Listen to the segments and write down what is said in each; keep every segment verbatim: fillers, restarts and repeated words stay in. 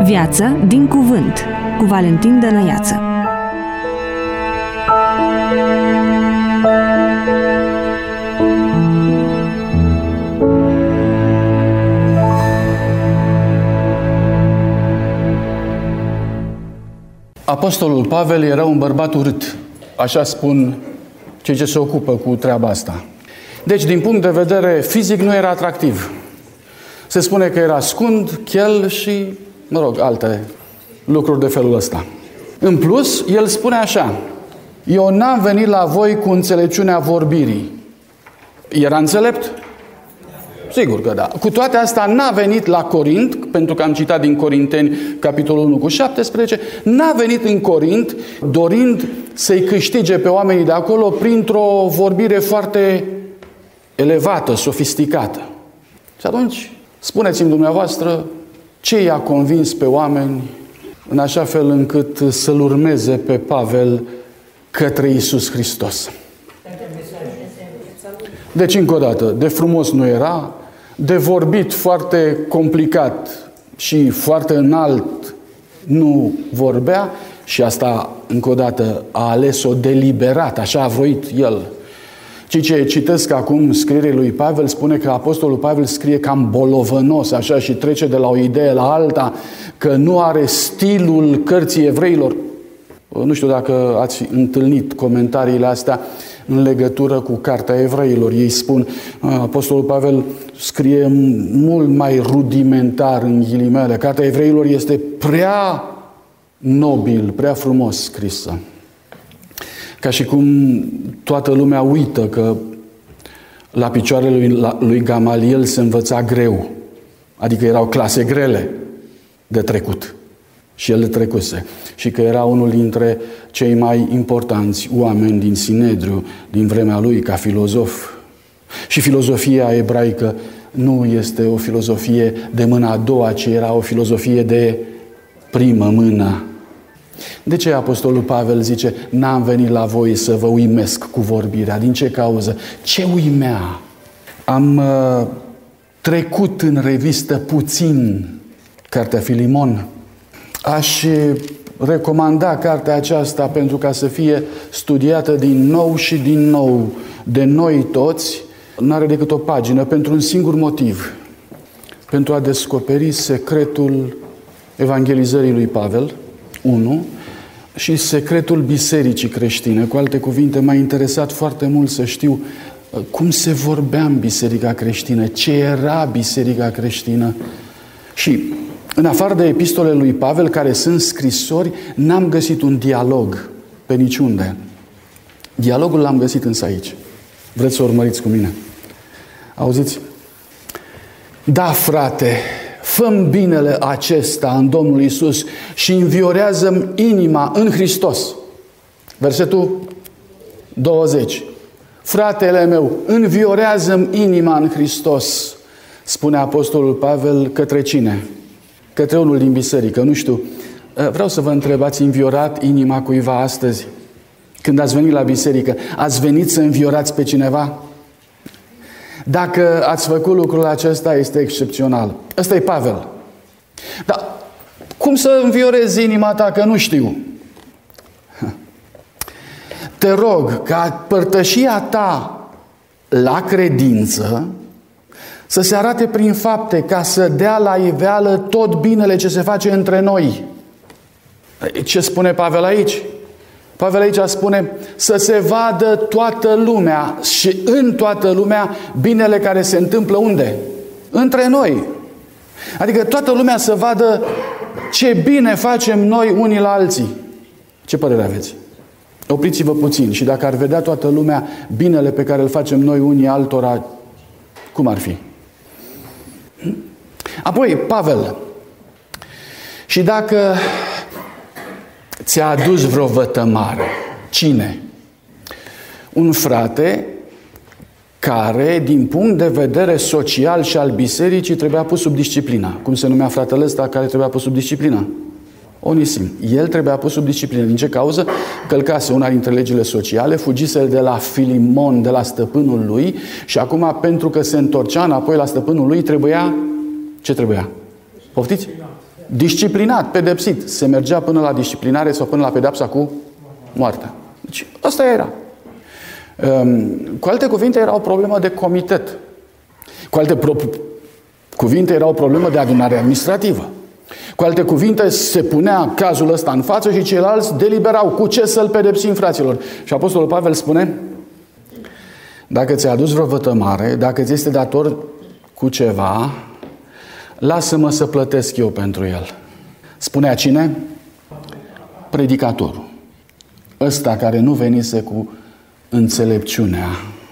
Viață din cuvânt, cu Valentin Dănăiață. Apostolul Pavel era un bărbat urât. Așa spun cei ce se ocupă cu treaba asta. Deci, din punct de vedere fizic, nu era atractiv. Se spune că era scund, chel și, mă rog, alte lucruri de felul ăsta. În plus, el spune așa: eu n-am venit la voi cu înțelepciunea vorbirii. Era înțelept? Sigur că da. Cu toate astea n-a venit la Corint, pentru că am citat din Corinteni, capitolul unu cu șaptesprezece, n-a venit în Corint dorind să-i câștige pe oamenii de acolo printr-o vorbire foarte elevată, sofisticată. Și atunci, spuneți-mi dumneavoastră, ce i-a convins pe oameni în așa fel încât să-l urmeze pe Pavel către Iisus Hristos? Deci, încă o dată, de frumos nu era, de vorbit foarte complicat și foarte înalt nu vorbea și asta, încă o dată, a ales-o deliberat, așa a voit el. Cei ce citesc acum scrierile lui Pavel spune că Apostolul Pavel scrie cam bolovănos, așa, și trece de la o idee la alta, că nu are stilul cărții evreilor. Nu știu dacă ați întâlnit comentariile astea în legătură cu Cartea Evreilor. Ei spun, Apostolul Pavel scrie mult mai rudimentar, în ghilimele. Cartea Evreilor este prea nobil, prea frumos scrisă. Ca și cum toată lumea uită că la picioarele lui, lui Gamaliel se învăța greu. Adică erau clase grele de trecut. Și el le trecuse. Și că era unul dintre cei mai importanți oameni din Sinedriu, din vremea lui, ca filozof. Și filozofia ebraică nu este o filozofie de mâna a doua, ci era o filozofie de primă mână. De ce Apostolul Pavel zice, n-am venit la voi să vă uimesc cu vorbirea? Din ce cauză? Ce uimea? Am uh, trecut în revistă puțin Cartea Filimon. Aș recomanda cartea aceasta pentru ca să fie studiată din nou și din nou de noi toți. N-are decât o pagină, pentru un singur motiv. Pentru a descoperi secretul evangelizării lui Pavel, unu, și secretul bisericii creștine. Cu alte cuvinte, m-a interesat foarte mult să știu cum se vorbea în biserica creștină, ce era biserica creștină. Și în afară de epistolele lui Pavel, care sunt scrisori, n-am găsit un dialog pe niciunde. Dialogul l-am găsit însă aici. Vreți să urmăriți cu mine? Auziți? Da, frate, fă-mi binele acesta în Domnul Iisus și înviorează-mi inima în Hristos. Versetul douăzeci. Fratele meu, înviorează-mi inima în Hristos, spune Apostolul Pavel către cine? Către unul din biserică, nu știu. Vreau să vă întreb, ați înviorat inima cuiva astăzi? Când ați venit la biserică, ați venit să înviorați pe cineva? Dacă ați făcut lucrul acesta, este excepțional. Ăsta e Pavel. Dar cum să înviorezi inima ta, că nu știu? Te rog ca părtășia ta la credință să se arate prin fapte, ca să dea la iveală tot binele ce se face între noi. Ce spune Pavel aici? Pavel aici spune să se vadă toată lumea și în toată lumea binele care se întâmplă unde? Între noi. Adică toată lumea să vadă ce bine facem noi unii la alții. Ce părere aveți? Opriți-vă puțin și dacă ar vedea toată lumea binele pe care îl facem noi unii altora, cum ar fi? Apoi, Pavel, și dacă ți-a adus vreo vătămare, cine? Un frate care, din punct de vedere social și al bisericii, trebuia pus sub disciplină. Cum se numea fratele ăsta care trebuia pus sub disciplină? Onisim. El trebuia pus sub disciplină. Din ce cauză? Călcase una dintre legile sociale, fugise de la Filimon, de la stăpânul lui și acum, pentru că se întorcea înapoi la stăpânul lui, trebuia... Ce trebuia? Poftiți? disciplinat, pedepsit. Se mergea până la disciplinare sau până la pedepsa cu moartea. Deci asta era. Cu alte cuvinte, era o problemă de comitet. Cu alte pro- cuvinte, era o problemă de adunare administrativă. Cu alte cuvinte, se punea cazul ăsta în față și ceilalți deliberau cu ce să-l pedepsim, fraților. Și Apostolul Pavel spune: dacă ți-a adus vreo vătămare, dacă ți este dator cu ceva, lasă-mă să plătesc eu pentru el. Spunea cine? Predicatorul. Ăsta care nu venise cu înțelepciunea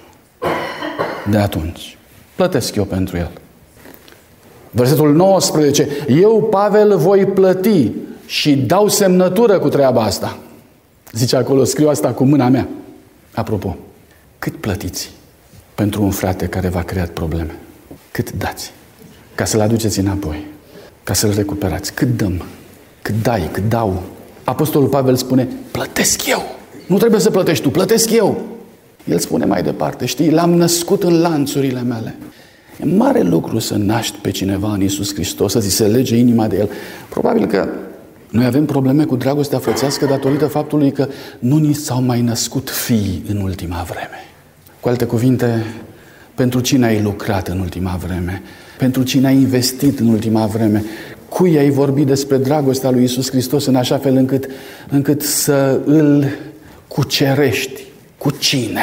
de atunci. Plătesc eu pentru el. Versetul nouăsprezece. Eu, Pavel, voi plăti și dau semnătură cu treaba asta. Zice acolo, scriu asta cu mâna mea. Apropo, cât plătiți pentru un frate care v-a creat probleme? Cât dați? Ca să-l aduceți înapoi. Ca să-l recuperați. Cât dăm? Cât dai? Cât dau? Apostolul Pavel spune, plătesc eu. Nu trebuie să plătești tu, plătesc eu. El spune mai departe, știi, l-am născut în lanțurile mele. E mare lucru să naști pe cineva în Iisus Hristos, să ți se lege inima de El. Probabil că noi avem probleme cu dragostea frățească datorită faptului că nu ni s-au mai născut fii în ultima vreme. Cu alte cuvinte, pentru cine ai lucrat în ultima vreme? Pentru cine ai investit în ultima vreme? Cui ai vorbit despre dragostea lui Iisus Hristos în așa fel încât, încât să îl cucerești? Cu cine?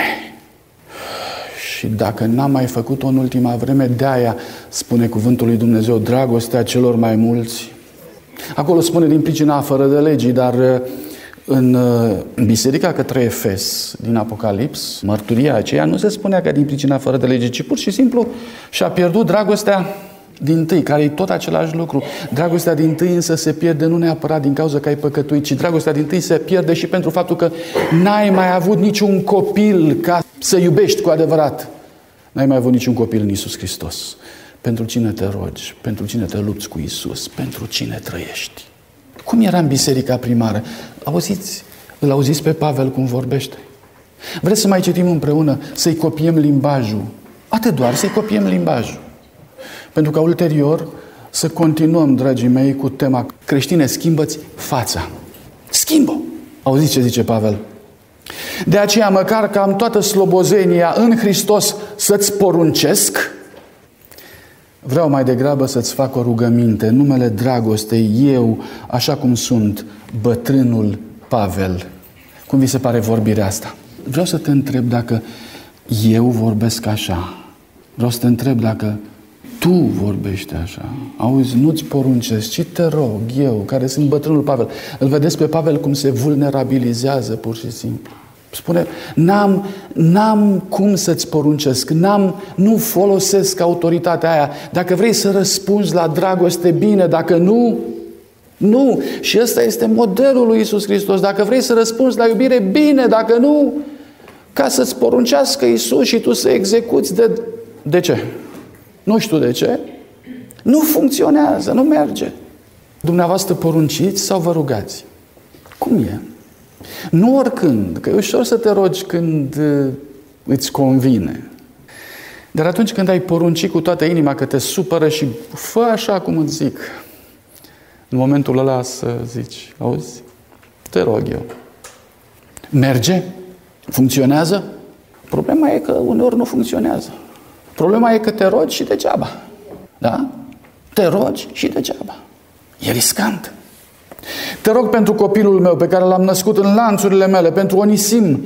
Și dacă n-am mai făcut-o în ultima vreme, de-aia spune cuvântul lui Dumnezeu, dragostea celor mai mulți. Acolo spune din pricina fără de legii, dar în, în biserica către Efes din Apocalips, mărturia aceea nu se spunea că din pricina fără de legii, ci pur și simplu și-a pierdut dragostea dintâi, care e tot același lucru. Dragostea dintâi însă se pierde nu neapărat din cauza că ai păcătuit, ci dragostea dintâi se pierde și pentru faptul că n-ai mai avut niciun copil ca să iubești cu adevărat. N-ai mai avut niciun copil în Iisus Hristos. Pentru cine te rogi? Pentru cine te lupți cu Iisus? Pentru cine trăiești? Cum era în biserica primară? Auziți? Îl auziți pe Pavel cum vorbește? Vreți să mai citim împreună? Să-i copiem limbajul. Atât doar, să-i copiem limbajul. Pentru că ulterior să continuăm, dragii mei, cu tema creștine, schimbă-ți fața. Schimbă! Auziți ce zice Pavel? De aceea, măcar că am toată slobozenia în Hristos să-ți poruncesc, vreau mai degrabă să-ți fac o rugăminte, în numele dragostei, eu, așa cum sunt, bătrânul Pavel. Cum vi se pare vorbirea asta? Vreau să te întreb dacă eu vorbesc așa. Vreau să te întreb dacă tu vorbești așa. Auzi, nu-ți poruncesc, ci te rog, eu, care sunt bătrânul Pavel. Îl vedeți pe Pavel cum se vulnerabilizează pur și simplu. Spune, n-am, n-am cum să-ți poruncesc, n-am, nu folosesc autoritatea aia. Dacă vrei să răspunzi la dragoste, bine, dacă nu, nu. Și ăsta este modelul lui Iisus Hristos. Dacă vrei să răspunzi la iubire, bine, dacă nu, ca să-ți poruncească Iisus și tu să execuți de... De ce? Nu știu de ce. Nu funcționează, nu merge. Dumneavoastră porunciți sau vă rugați? Cum e? Nu oricând, că e ușor să te rogi când îți convine. Dar atunci când ai porunci cu toată inima că te supără și fă așa cum îți zic, în momentul ăla să zici, auzi, te rog eu. Merge? Funcționează? Problema e că uneori nu funcționează. Problema e că te rogi și degeaba. Da? Te rogi și degeaba. E riscant. Te rog pentru copilul meu pe care l-am născut în lanțurile mele, pentru Onisim,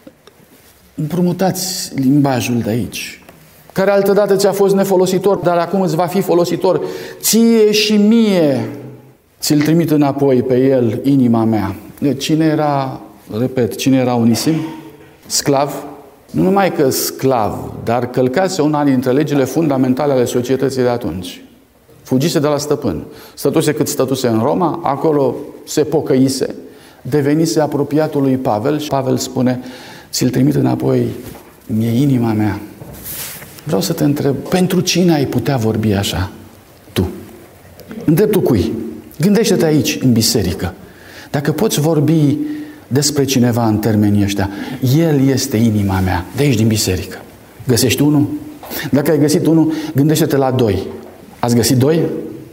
împrumutați limbajul de aici, care altădată ți-a fost nefolositor, dar acum îți va fi folositor. Ție și mie ți-l trimit înapoi pe el, inima mea. Cine era, repet, cine era Onisim? Sclav? Nu numai că sclav, dar călcase una dintre legile fundamentale ale societății de atunci. Fugise de la stăpân. Stătuse cât stătuse în Roma, acolo se pocăise, devenise apropiatul lui Pavel și Pavel spune, ți-l trimit înapoi, mie inima mea. Vreau să te întreb, pentru cine ai putea vorbi așa? Tu. În dreptul cui? Gândește-te aici, în biserică. Dacă poți vorbi despre cineva în termenii ăștia, el este inima mea, de aici din biserică. Găsești unul? Dacă ai găsit unul, gândește-te la doi. Ați găsit doi?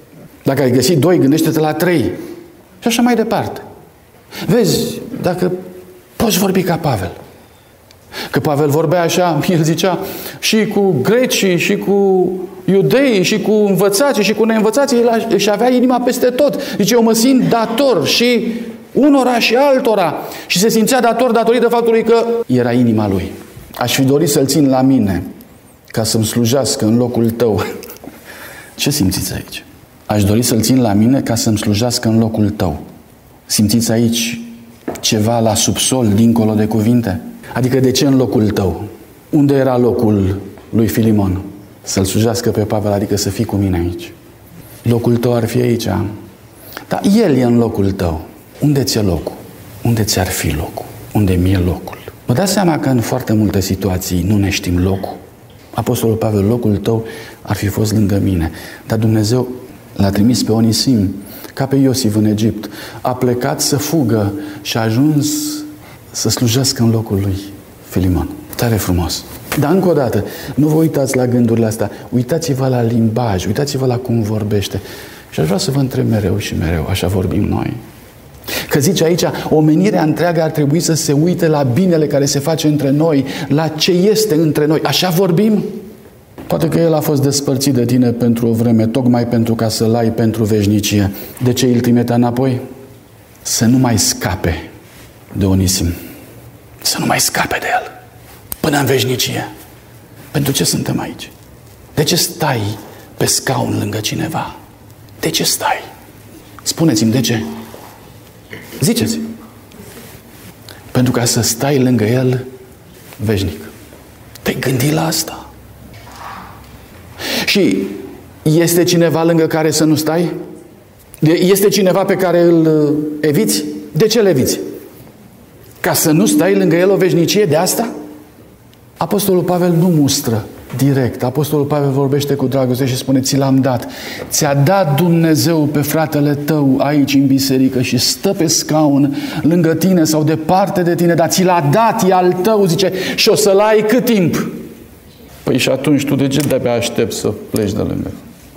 Dacă ai găsit doi, gândește-te la trei. Și așa mai departe. Vezi, dacă poți vorbi ca Pavel. Că Pavel vorbea așa, el zicea, și cu grecii, și cu iudeii, și cu învățații, și cu neînvățații, el își avea inima peste tot. Zice, eu mă simt dator și unora și altora. Și se simțea dator datorită faptului că era inima lui. Aș fi dorit să-l țin la mine ca să-mi slujească în locul tău. Ce simțiți aici? Aș dori să-l țin la mine ca să-mi slujească în locul tău. Simțiți aici ceva la subsol, dincolo de cuvinte? Adică de ce în locul tău? Unde era locul lui Filimon? Să-l slujească pe Pavel, adică să fii cu mine aici. Locul tău ar fi aici. Dar el e în locul tău. Unde ți-e locul? Unde ți-ar fi locul? Unde mi-e locul? Vă dați seama că în foarte multe situații nu ne știm locul? Apostolul Pavel, locul tău ar fi fost lângă mine. Dar Dumnezeu l-a trimis pe Onisim, ca pe Iosif în Egipt. A plecat să fugă și a ajuns să slujească în locul lui Filimon. Tare frumos. Dar încă o dată, nu vă uitați la gândurile astea. Uitați-vă la limbaj, uitați-vă la cum vorbește. Și aș vrea să vă întreb mereu și mereu, așa vorbim noi. Că zice aici, omenirea întreagă ar trebui să se uite la binele care se face între noi, la ce este între noi. Așa vorbim? Poate că el a fost despărțit de tine pentru o vreme, tocmai pentru ca să-l ai pentru veșnicie. De ce îl trimitea înapoi? Să nu mai scape de Onisim. Să nu mai scape de el. Până în veșnicie. Pentru ce suntem aici? De ce stai pe scaun lângă cineva? De ce stai? Spuneți-mi de ce? Ziceți. Pentru ca să stai lângă el veșnic. Te-ai gândit la asta? Și este cineva lângă care să nu stai? Este cineva pe care îl eviți? De ce îl eviți? Ca să nu stai lângă el o veșnicie de asta? Apostolul Pavel nu mustră direct. Apostolul Pavel vorbește cu dragoste și spune, ți l-am dat. Ți-a dat Dumnezeu pe fratele tău aici în biserică și stă pe scaun lângă tine sau departe de tine, dar ți l-a dat, e al tău, zice, și o să-l ai cât timp? Păi și atunci tu de ce de-abia aștepți să pleci de lângă?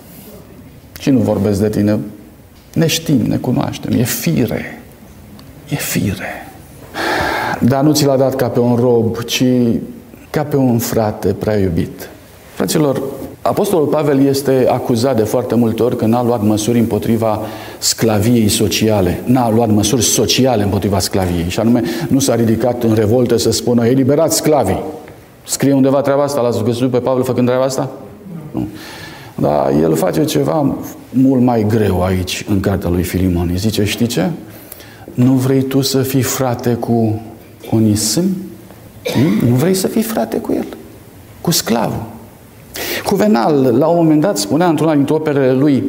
Și nu vorbesc de tine. Ne știm, ne cunoaștem. E fire. E fire. Dar nu ți l-a dat ca pe un rob, ci ca pe un frate prea iubit. Fraților, Apostolul Pavel este acuzat de foarte multe ori că n-a luat măsuri împotriva sclaviei sociale. N-a luat măsuri sociale împotriva sclaviei. Și anume, nu s-a ridicat în revoltă să spună, eliberați sclavii. Scrie undeva treaba asta? L-ați găsit pe Pavel făcând treaba asta? Nu. Dar el face ceva mult mai greu aici, în cartea lui Filimon. Îi zice, știi ce? Nu vrei tu să fii frate cu Onisim? Nu vrei să fii frate cu el? Cu sclavul? Juvenal, la un moment dat, spunea într-una dintre operele lui,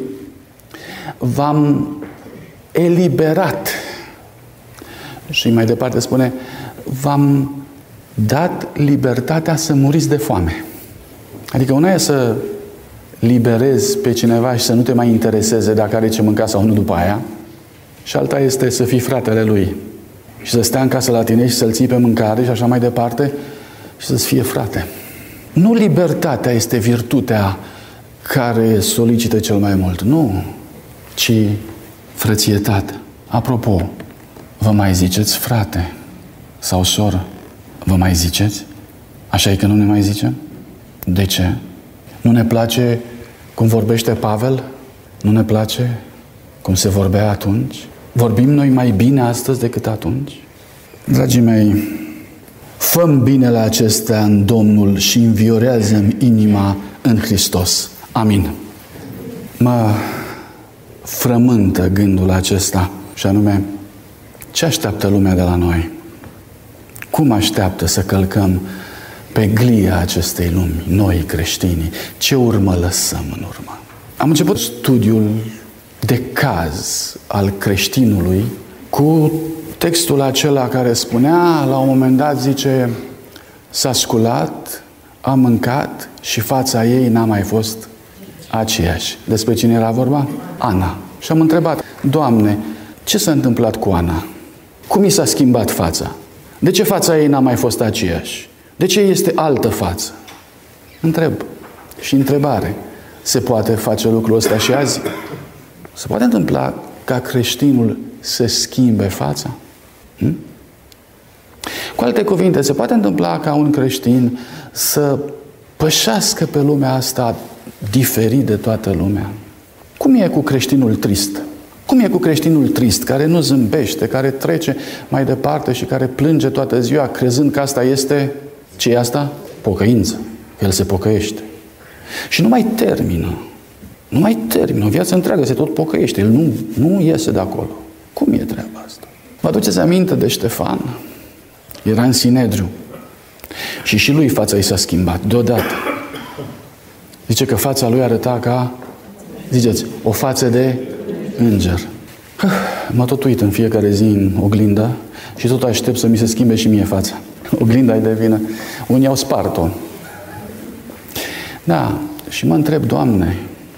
v-am eliberat. Și mai departe spune, v-am dat libertatea să muriți de foame. Adică una e să liberezi pe cineva și să nu te mai intereseze dacă are ce mânca sau nu după aia, și alta este să fii fratele lui și să stea în casă la tine și să-l ții pe mâncare și așa mai departe și să-ți fie frate. Nu libertatea este virtutea care solicită cel mai mult, nu, ci frățietatea. Apropo, vă mai ziceți frate sau soră? Vă mai ziceți? Așa e că nu ne mai zicem? De ce? Nu ne place cum vorbește Pavel? Nu ne place cum se vorbea atunci? Vorbim noi mai bine astăzi decât atunci? Dragii mei, fă-mi binele acestea în Domnul și înviorează-mi inima în Hristos. Amin. Mă frământă gândul acesta, și anume, ce așteaptă lumea de la noi? Cum așteaptă să călcăm pe glia acestei lumi, noi creștinii? Ce urmă lăsăm în urmă? Am început studiul de caz al creștinului cu textul acela care spunea, la un moment dat, zice, s-a sculat, a mâncat și fața ei n-a mai fost aceeași. Despre cine era vorba? Ana. Și am întrebat, Doamne, ce s-a întâmplat cu Ana? Cum i s-a schimbat fața? De ce fața ei n-a mai fost aceeași? De ce este altă față? Întreb. Și întrebare. Se poate face lucrul ăsta și azi? Se poate întâmpla ca creștinul să schimbe fața? Hm? Cu alte cuvinte, se poate întâmpla ca un creștin să pășească pe lumea asta diferit de toată lumea? Cum e cu creștinul trist? Cum e cu creștinul trist, care nu zâmbește, care trece mai departe și care plânge toată ziua, crezând că asta este, ce e asta? Pocăință. El se pocăiește. Și nu mai termină. Nu mai termină. O viață întreagă se tot pocăiește. El nu, nu iese de acolo. Cum e treaba asta? Vă aduceți aminte de Ștefan? Era în Sinedriu. Și și lui fața i s-a schimbat, deodată. Zice că fața lui arăta ca, ziceți, o față de înger. Mă tot uit în fiecare zi în oglindă și tot aștept să mi se schimbe și mie fața. Oglinda-i de vină. Unii au spart-o. Da, și mă întreb, Doamne,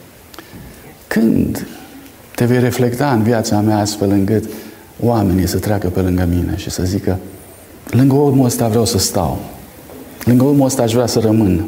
când te vei reflecta în viața mea astfel încât oamenii să treacă pe lângă mine și să zică, lângă omul ăsta vreau să stau, lângă omul ăsta aș vrea să rămân.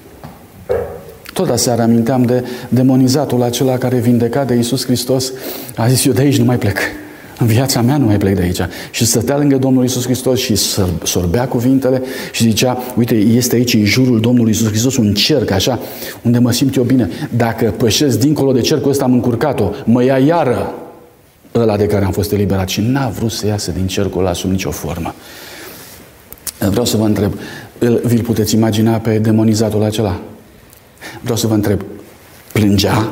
Tot aseară aminteam de demonizatul acela care vindecat de Iisus Hristos a zis, eu de aici nu mai plec. În viața mea nu mai plec de aici. Și stătea lângă Domnul Iisus Hristos și sorbea cuvintele și zicea, uite, este aici în jurul Domnului Iisus Hristos un cerc, așa, unde mă simt eu bine. Dacă pășesc dincolo de cercul ăsta am încurcat-o, mă ia iară ăla de care am fost eliberat. Și n-a vrut să iasă din cercul ăla sub nicio formă. Vreau să vă întreb, vi-l puteți imagina pe demonizatul acela? Vreau să vă întreb, plângea?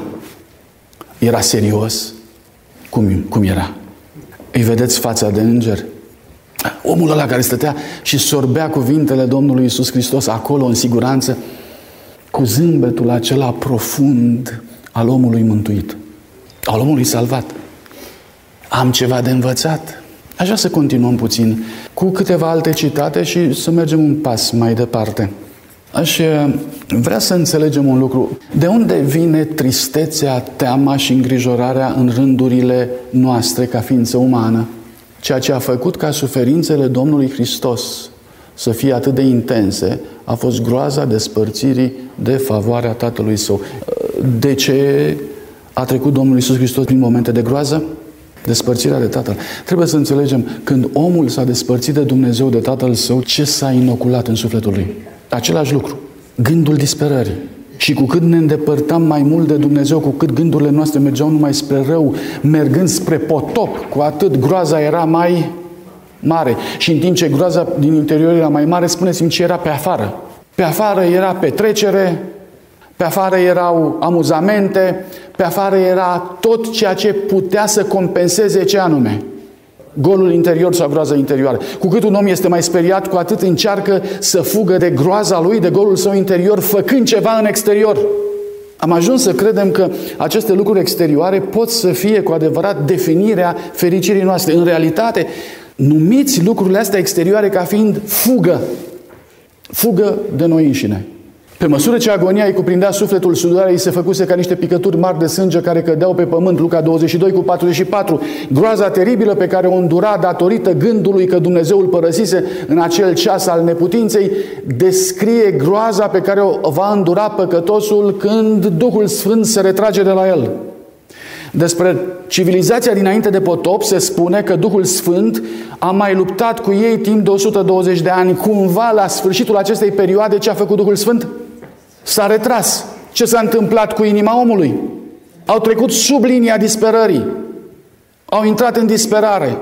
Era serios? Cum, cum era? Îi vedeți fața de înger? Omul ăla care stătea și sorbea cuvintele Domnului Iisus Hristos acolo în siguranță, cu zâmbetul acela profund al omului mântuit, al omului salvat. Am ceva de învățat. Aș vrea să continuăm puțin cu câteva alte citate și să mergem un pas mai departe. Aș vrea să înțelegem un lucru. De unde vine tristețea, teama și îngrijorarea în rândurile noastre ca ființă umană? Ceea ce a făcut ca suferințele Domnului Hristos să fie atât de intense a fost groaza despărțirii de favoarea Tatălui Său. De ce a trecut Domnul Iisus Hristos prin momente de groază? Despărțirea de Tatăl. Trebuie să înțelegem, când omul s-a despărțit de Dumnezeu, de Tatăl Său, ce s-a inoculat în sufletul lui? Același lucru. Gândul disperării. Și cu cât ne îndepărtam mai mult de Dumnezeu, cu cât gândurile noastre mergeau numai spre rău, mergând spre potop, cu atât groaza era mai mare. Și în timp ce groaza din interior era mai mare, spuneți-mi ce era pe afară. Pe afară era petrecere, pe afară erau amuzamente, pe afară era tot ceea ce putea să compenseze ce anume? Golul interior sau groaza interioară. Cu cât un om este mai speriat, cu atât încearcă să fugă de groaza lui, de golul său interior, făcând ceva în exterior. Am ajuns să credem că aceste lucruri exterioare pot să fie cu adevărat definirea fericirii noastre. În realitate, numiți lucrurile astea exterioare ca fiind fugă. Fugă de noi înșine. Pe măsură ce agonia îi cuprindea sufletul, sudarea îi se făcuse ca niște picături mari de sânge care cădeau pe pământ. Luca douăzeci și doi cu patruzeci și patru. Groaza teribilă pe care o îndura datorită gândului că Dumnezeu îl părăsise în acel ceas al neputinței, descrie groaza pe care o va îndura păcătosul când Duhul Sfânt se retrage de la el. Despre civilizația dinainte de potop se spune că Duhul Sfânt a mai luptat cu ei timp de o sută douăzeci de ani. Cumva, la sfârșitul acestei perioade, ce a făcut Duhul Sfânt? S-a retras. Ce s-a întâmplat cu inima omului? Au trecut sub linia disperării. Au intrat în disperare.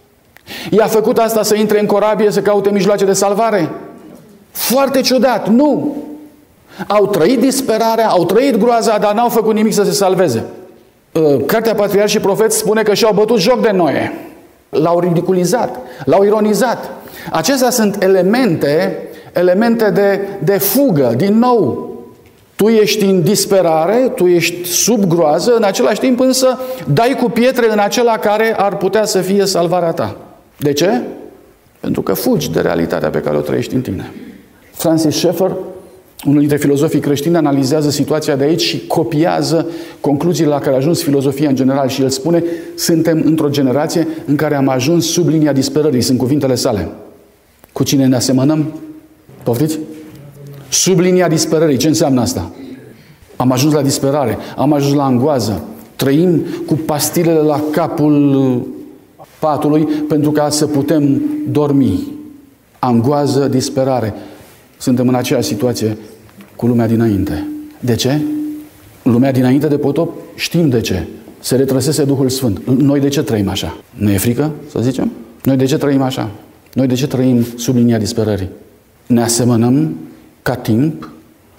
I-a făcut asta să intre în corabie, să caute mijloace de salvare? Foarte ciudat. Nu! Au trăit disperarea, au trăit groaza, dar n-au făcut nimic să se salveze. Cartea Patriarhi și Profeți spune că și-au bătut joc de Noe. L-au ridiculizat, l-au ironizat. Acestea sunt elemente, elemente de, de fugă. Din nou, tu ești în disperare, tu ești sub groază, în același timp însă dai cu pietre în acela care ar putea să fie salvarea ta. De ce? Pentru că fugi de realitatea pe care o trăiești în tine. Francis Schaeffer, unul dintre filozofii creștini, analizează situația de aici și copiază concluziile la care a ajuns filozofia în general și el spune: suntem într-o generație în care am ajuns sub linia disperării. Sunt cuvintele sale. Cu cine ne asemănăm? Poftiți? Sub linia disperării. Ce înseamnă asta? Am ajuns la disperare, am ajuns la angoază, Trăim cu pastilele la capul patului pentru ca să putem dormi. Angoază, disperare. Suntem în aceeași situație cu lumea dinainte. De ce? Lumea dinainte de potop știm de ce. Se retrăsese Duhul Sfânt. Noi de ce trăim așa? Ne e frică, să zicem? Noi de ce trăim așa? Noi de ce trăim sub linia disperării? Ne asemănăm ca timp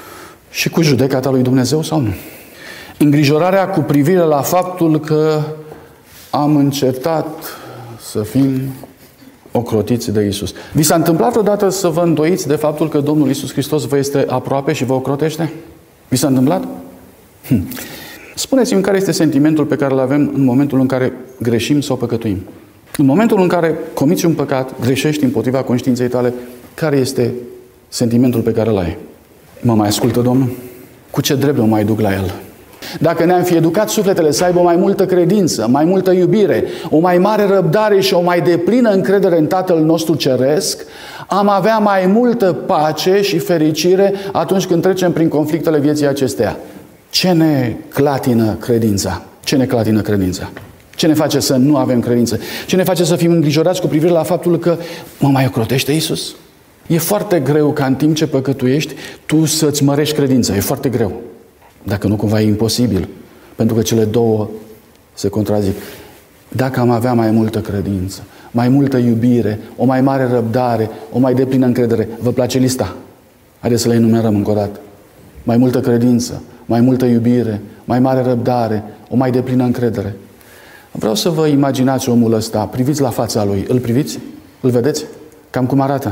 și cu judecata lui Dumnezeu sau nu? Îngrijorarea cu privire la faptul că am încetat să fim ocrotiți de Iisus. Vi s-a întâmplat odată să vă îndoiți de faptul că Domnul Iisus Hristos vă este aproape și vă ocrotește? Vi s-a întâmplat? Hm. Spuneți-mi care este sentimentul pe care îl avem în momentul în care greșim sau păcătuim. În momentul în care comiți un păcat, greșești împotriva conștiinței tale, care este sentimentul pe care îl ai? Mă mai ascultă Domnul? Cu ce drept mă mai duc la El? Dacă ne-am fi educat sufletele să aibă mai multă credință, mai multă iubire, o mai mare răbdare și o mai deplină încredere în Tatăl nostru Ceresc, am avea mai multă pace și fericire atunci când trecem prin conflictele vieții acesteia. Ce ne clatină credința? Ce ne clatină credința? Ce ne face să nu avem credință? Ce ne face să fim îngrijorați cu privire la faptul că mă mai ocrotește Iisus? E foarte greu ca în timp ce păcătuiești, tu să-ți mărești credința. E foarte greu. Dacă nu cumva e imposibil. Pentru că cele două se contrazic. Dacă am avea mai multă credință, mai multă iubire, o mai mare răbdare, o mai deplină încredere. Vă place lista? Haideți să le enumerăm încă o dată. Mai multă credință, mai multă iubire, mai mare răbdare, o mai deplină încredere. Vreau să vă imaginați omul ăsta, priviți la fața lui. Îl priviți? Îl vedeți? Cam cum arată?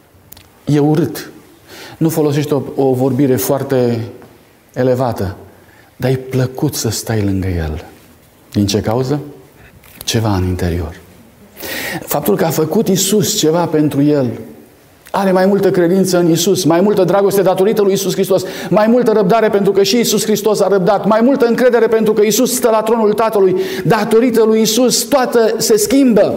E urât. Nu folosește o, o vorbire foarte elevată, dar e plăcut să stai lângă el. Din ce cauză? Ceva în interior. Faptul că a făcut Iisus ceva pentru el, are mai multă credință în Iisus, mai multă dragoste datorită lui Iisus Hristos, mai multă răbdare pentru că și Iisus Hristos a răbdat, mai multă încredere pentru că Iisus stă la tronul Tatălui, datorită lui Iisus toată se schimbă.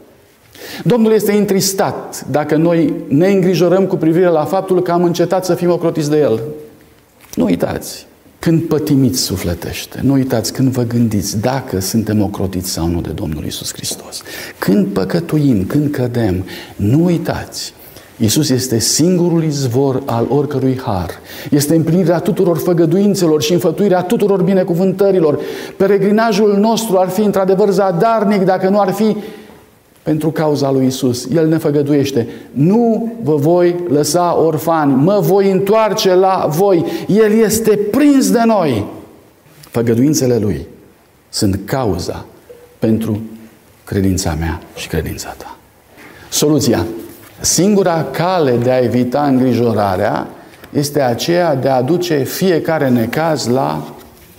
Domnul este întristat dacă noi ne îngrijorăm cu privire la faptul că am încetat să fim ocrotiți de El. Nu uitați, când pătimiți sufletește, nu uitați când vă gândiți dacă suntem ocrotiți sau nu de Domnul Iisus Hristos. Când păcătuim, când cădem, nu uitați, Iisus este singurul izvor al oricărui har. Este împlinirea tuturor făgăduințelor și înfătuirea tuturor binecuvântărilor. Peregrinajul nostru ar fi într-adevăr zadarnic dacă nu ar fi pentru cauza lui Iisus. El ne făgăduiește: nu vă voi lăsa orfani, mă voi întoarce la voi. El este prins de noi. Făgăduințele Lui sunt cauza pentru credința mea și credința ta. Soluția. Singura cale de a evita îngrijorarea este aceea de a aduce fiecare necaz la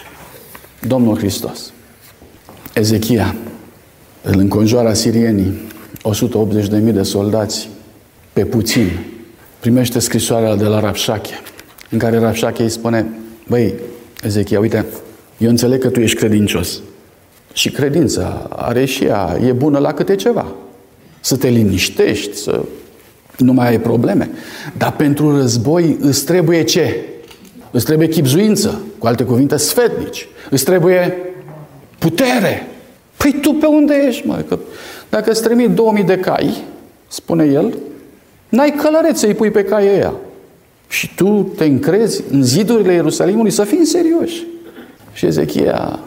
Domnul Hristos. Ezechia îl înconjoară asirienii, o sută optzeci de mii de soldați, pe puțin. Primește scrisoarea de la Rabșache, în care Rabșache îi spune: băi, Ezechia, uite, eu înțeleg că tu ești credincios. Și credința are și ea, e bună la câte ceva. Să te liniștești, să nu mai ai probleme. Dar pentru război îți trebuie ce? Îți trebuie chibzuință, cu alte cuvinte, sfetnici. Îți trebuie putere. Păi tu pe unde ești, mă? Că dacă îți trimit două mii de cai, spune el, n-ai călăreț să-i pui pe caii ăia. Și tu te încrezi în zidurile Ierusalimului, să fii serioși. Și Ezechia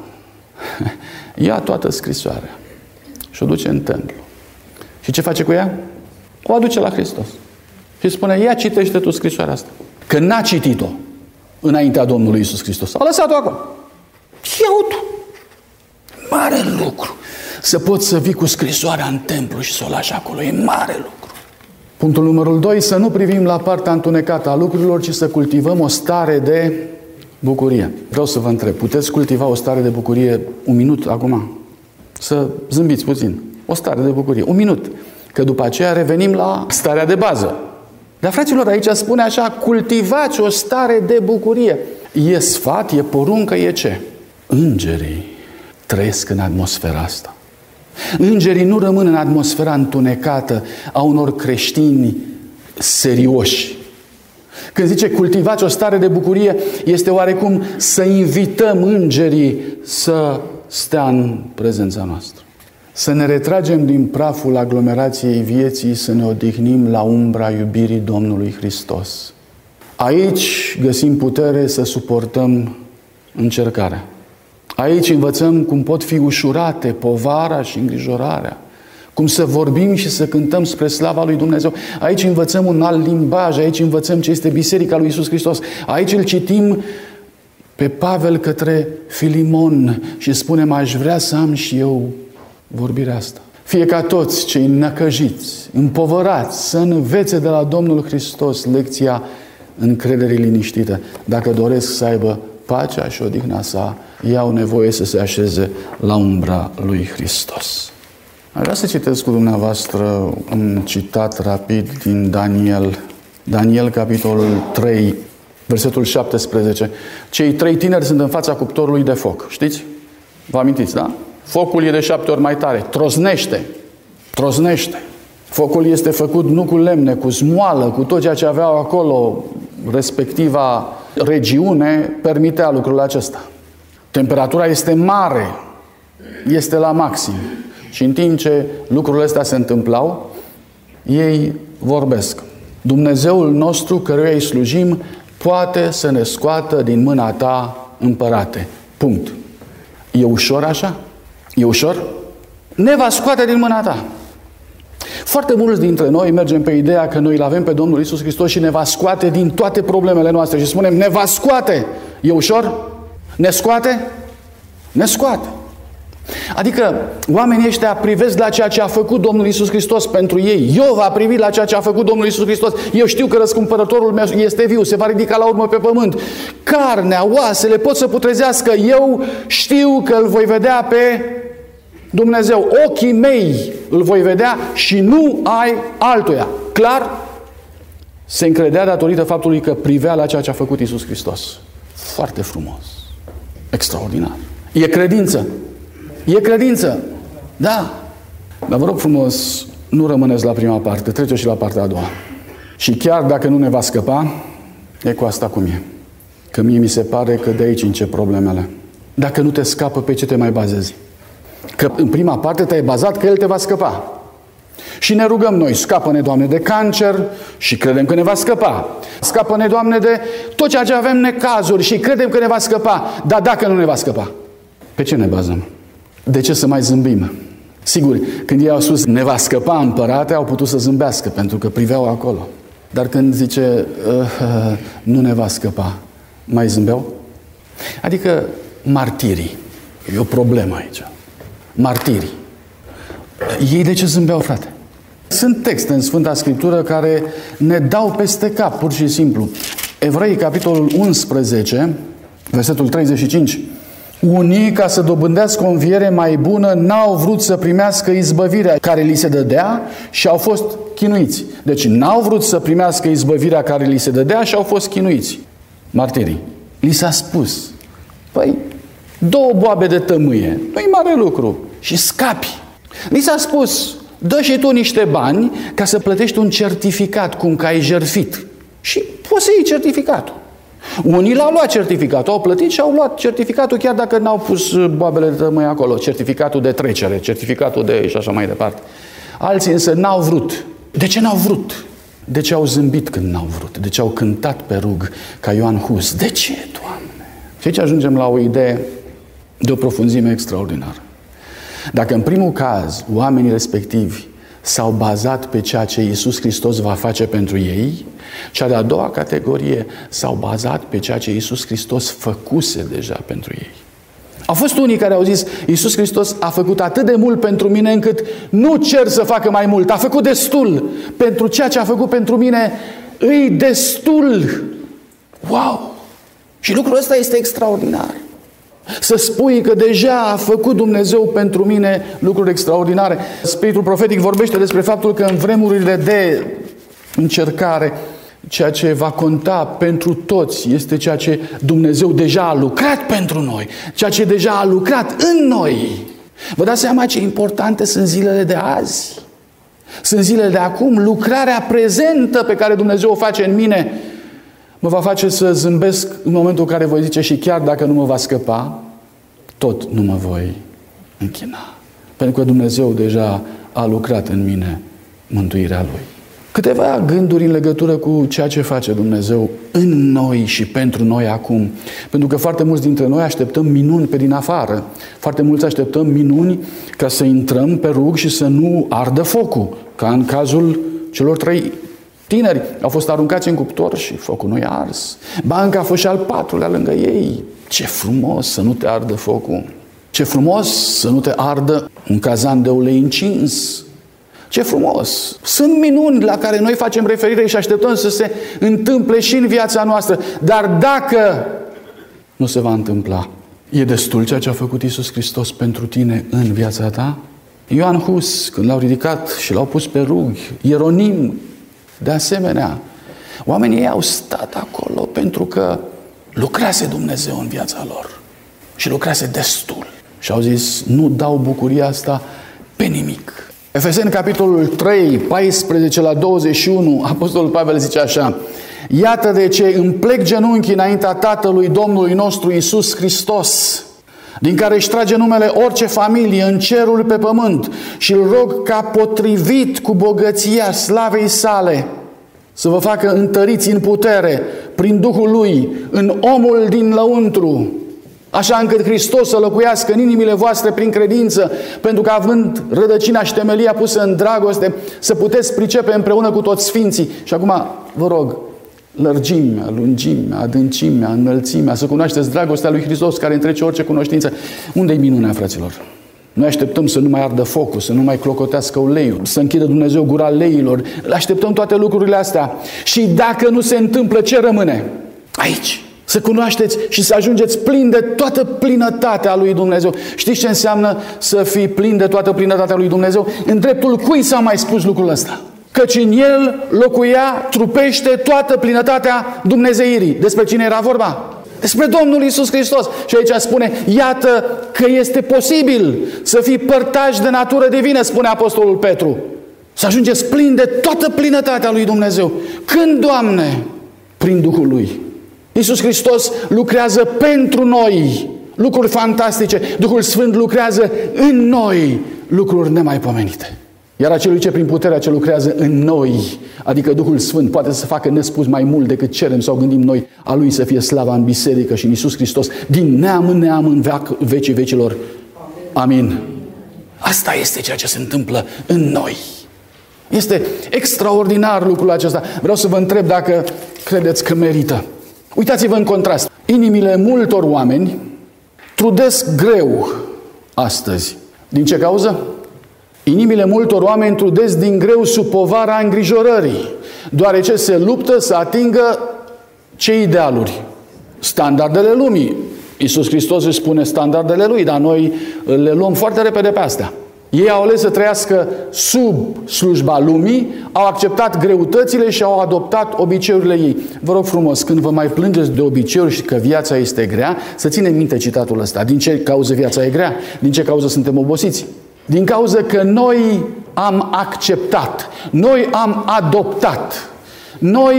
ia toată scrisoarea și o duce în templu. Și ce face cu ea? O aduce la Hristos. Și spune: ia citește tu scrisoarea asta. Că n-a citit-o înaintea Domnului Iisus Hristos. A lăsat-o acolo. Ia-o tu. Mare lucru. Să poți să vii cu scrisoarea în templu și să o lași acolo. E mare lucru. Punctul numărul doi. Să nu privim la partea întunecată a lucrurilor, ci să cultivăm o stare de bucurie. Vreau să vă întreb. Puteți cultiva o stare de bucurie un minut acum? Să zâmbiți puțin. O stare de bucurie. Un minut. Că după aceea revenim la starea de bază. Dar, fraților, aici spune așa: cultivați o stare de bucurie. E sfat, e poruncă, e ce? Îngerii trăiesc în atmosfera asta. Îngerii nu rămân în atmosfera întunecată a unor creștini serioși. Când zice cultivați o stare de bucurie, este oarecum să invităm îngerii să stea în prezența noastră. Să ne retragem din praful aglomerației vieții, să ne odihnim la umbra iubirii Domnului Hristos. Aici găsim putere să suportăm încercarea. Aici învățăm cum pot fi ușurate povara și îngrijorarea, cum să vorbim și să cântăm spre slava lui Dumnezeu. Aici învățăm un alt limbaj, aici învățăm ce este Biserica lui Iisus Hristos. Aici îl citim pe Pavel către Filimon și spunem, aș vrea să am și eu vorbirea asta. Fie ca toți cei năcăjiți, împovărați, să învețe de la Domnul Hristos lecția încrederii liniștită. Dacă doresc să aibă pacea și odihna sa, ei au nevoie să se așeze la umbra lui Hristos. Aș vrea să citesc cu dumneavoastră un citat rapid din Daniel. Daniel, capitolul trei, versetul șaptesprezece. Cei trei tineri sunt în fața cuptorului de foc. Știți? Vă amintiți, da? Focul e de șapte ori mai tare. Trosnește. Trosnește. Focul este făcut nu cu lemne, cu smoală, cu tot ceea ce aveau acolo, respectiva regiune, permitea lucrul acesta. Temperatura este mare. Este la maxim. Și în timp ce lucrurile astea se întâmplau, ei vorbesc. Dumnezeul nostru, căruia îi slujim, poate să ne scoată din mâna ta, împărate. Punct. E ușor așa? E ușor? Ne va scoate din mâna ta. Foarte mulți dintre noi mergem pe ideea că noi îl avem pe Domnul Iisus Hristos și ne va scoate din toate problemele noastre. Și spunem, ne va scoate. E ușor? Ne scoate? Ne scoate. Adică oamenii ăștia privesc la ceea ce a făcut Domnul Iisus Hristos pentru ei. Iov a privit la ceea ce a făcut Domnul Iisus Hristos. Eu știu că răscumpărătorul meu este viu, se va ridica la urmă pe pământ. Carnea, oasele pot să putrezească. Eu știu că îl voi vedea pe Dumnezeu. Ochii mei îl voi vedea și nu ai altuia. Clar? Se încredea datorită faptului că privea la ceea ce a făcut Iisus Hristos. Foarte frumos. Extraordinar. E credință. E credință. Da. Dar vă rog frumos, nu rămâneți la prima parte, treceți și la partea a doua. Și chiar dacă nu ne va scăpa, e cu asta cum e. Că mie mi se pare că de aici încep problemele. Dacă nu te scapă, pe ce te mai bazezi? Că în prima parte te-ai bazat că El te va scăpa. Și ne rugăm noi, scapă-ne, Doamne, de cancer și credem că ne va scăpa. Scapă-ne, Doamne, de tot ceea ce avem necazuri și credem că ne va scăpa. Dar dacă nu ne va scăpa, pe ce ne bazăm? De ce să mai zâmbim? Sigur, când ei au spus ne va scăpa, împărate, au putut să zâmbească pentru că priveau acolo. Dar când zice uh, uh, nu ne va scăpa, mai zâmbeau? Adică martirii. E o problemă aici. Martirii. Ei de ce zâmbeau, frate? Sunt texte în Sfânta Scriptură care ne dau peste cap, pur și simplu. Evrei, capitolul unsprezece, versetul treizeci și cinci. Unii, ca să dobândească o înviere mai bună, n-au vrut să primească izbăvirea care li se dădea și au fost chinuiți. Deci n-au vrut să primească izbăvirea care li se dădea și au fost chinuiți. Martirii. Li s-a spus, păi, două boabe de tămâie, nu-i mare lucru și scapi. Li s-a spus, dă și tu niște bani ca să plătești un certificat, cum că ai jertfit. Și poți să iei certificatul. Unii l-au luat certificatul, au plătit și au luat certificatul chiar dacă n-au pus boabele de tămâie acolo. Certificatul de trecere, certificatul de și așa mai departe. Alții însă n-au vrut. De ce n-au vrut? De ce au zâmbit când n-au vrut? De ce au cântat pe rug ca Ioan Hus? De ce, Doamne? Și aici ajungem la o idee de o profunzime extraordinară. Dacă în primul caz oamenii respectivi s-au bazat pe ceea ce Iisus Hristos va face pentru ei, cea de-a doua categorie s-au bazat pe ceea ce Iisus Hristos făcuse deja pentru ei. Au fost unii care au zis, Iisus Hristos a făcut atât de mult pentru mine încât nu cer să facă mai mult, a făcut destul. Pentru ceea ce a făcut pentru mine, îi destul. Wow! Și lucrul ăsta este extraordinar. Să spui că deja a făcut Dumnezeu pentru mine lucruri extraordinare. Spiritul profetic vorbește despre faptul că în vremurile de încercare, ceea ce va conta pentru toți este ceea ce Dumnezeu deja a lucrat pentru noi, ceea ce deja a lucrat în noi. Vă dați seama ce importante sunt zilele de azi? Sunt zilele de acum, lucrarea prezentă pe care Dumnezeu o face în mine mă va face să zâmbesc în momentul în care voi zice și chiar dacă nu mă va scăpa, tot nu mă voi închina. Pentru că Dumnezeu deja a lucrat în mine mântuirea Lui. Câteva gânduri în legătură cu ceea ce face Dumnezeu în noi și pentru noi acum. Pentru că foarte mulți dintre noi așteptăm minuni pe din afară. Foarte mulți așteptăm minuni ca să intrăm pe rug și să nu ardă focul. Ca în cazul celor trei tineri. Au fost aruncați în cuptor și focul nu i-a ars. Ba încă a fost și al patrulea lângă ei. Ce frumos să nu te ardă focul. Ce frumos să nu te ardă un cazan de ulei încins. Ce frumos! Sunt minuni la care noi facem referire și așteptăm să se întâmple și în viața noastră. Dar dacă nu se va întâmpla, e destul ceea ce a făcut Iisus Hristos pentru tine în viața ta? Ioan Hus, când l-au ridicat și l-au pus pe rug, Ieronim, de asemenea, oamenii ei au stat acolo pentru că lucrase Dumnezeu în viața lor. Și lucrase destul. Și au zis, nu dau bucuria asta pe nimic. Efeseni, capitolul trei, paisprezece la douăzeci și unu, Apostolul Pavel zice așa: iată de ce îmi plec genunchii înaintea Tatălui Domnului nostru Iisus Hristos, din care își trage numele orice familie în cerul pe pământ, și îl rog ca potrivit cu bogăția slavei sale să vă facă întăriți în putere prin Duhul Lui, în omul din lăuntru, așa încât Hristos să locuiască în inimile voastre prin credință, pentru că având rădăcina și temelia pusă în dragoste, să puteți pricepe împreună cu toți sfinții. Și acum, vă rog, lărgimea, lungimea, adâncimea, înălțimea, să cunoașteți dragostea lui Hristos care întrece orice cunoștință. Unde-i minunea, fraților? Noi așteptăm să nu mai ardă focul, să nu mai clocotească uleiul, să închidă Dumnezeu gura leilor. Așteptăm toate lucrurile astea. Și dacă nu se întâmplă, ce rămâne? Aici. Să cunoașteți și să ajungeți plini de toată plinătatea lui Dumnezeu. Știți ce înseamnă să fii plin de toată plinătatea lui Dumnezeu? În dreptul cui s-a mai spus lucrul ăsta? Căci în El locuia trupește toată plinătatea dumnezeirii. Despre cine era vorba? Despre Domnul Iisus Hristos. Și aici spune, iată că este posibil să fii părtaș de natură divină, spune Apostolul Petru. Să ajungeți plini de toată plinătatea lui Dumnezeu. Când, Doamne? Prin Duhul Lui. Iisus Hristos lucrează pentru noi lucruri fantastice. Duhul Sfânt lucrează în noi lucruri nemaipomenite. Iar acelui ce prin puterea ce lucrează în noi, adică Duhul Sfânt, poate să facă nespus mai mult decât cerem sau gândim noi, a Lui să fie slava în biserică și în Iisus Hristos, din neam în neam, în veac, vecii vecilor. Amin. Asta este ceea ce se întâmplă în noi. Este extraordinar lucrul acesta. Vreau să vă întreb dacă credeți că merită. Uitați-vă în contrast. Inimile multor oameni trudesc greu astăzi. Din ce cauză? Inimile multor oameni trudesc din greu sub povara îngrijorării, deoarece se luptă să atingă ce idealuri? Standardele lumii. Iisus Hristos își spune standardele Lui, dar noi le luăm foarte repede pe astea. Ei au ales să trăiască sub slujba lumii, au acceptat greutățile și au adoptat obiceiurile ei. Vă rog frumos, când vă mai plângeți de obiceiuri și că viața este grea, să țineți minte citatul ăsta. Din ce cauză viața e grea? Din ce cauză suntem obosiți? Din cauză că noi am acceptat, noi am adoptat, noi